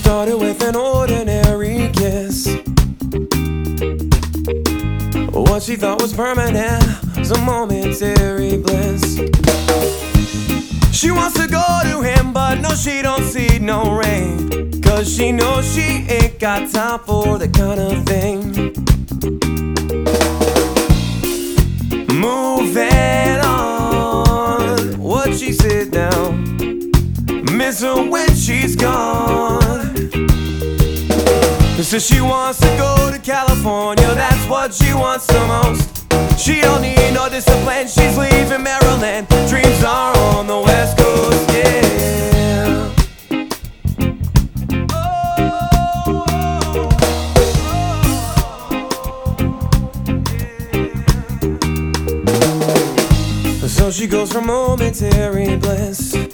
started with an ordinary kiss. What she thought was permanent was a momentary bliss. She wants to go to him, but no, she don't see no rain, 'cause she knows she ain't got time for that kind of thing. Moving on, what she sit down, miss her when she's gone. Says she wants to go to California, that's what she wants the most. She don't need no discipline, she's leaving Maryland. Dreams are on the West Coast, yeah. So she goes from momentary bliss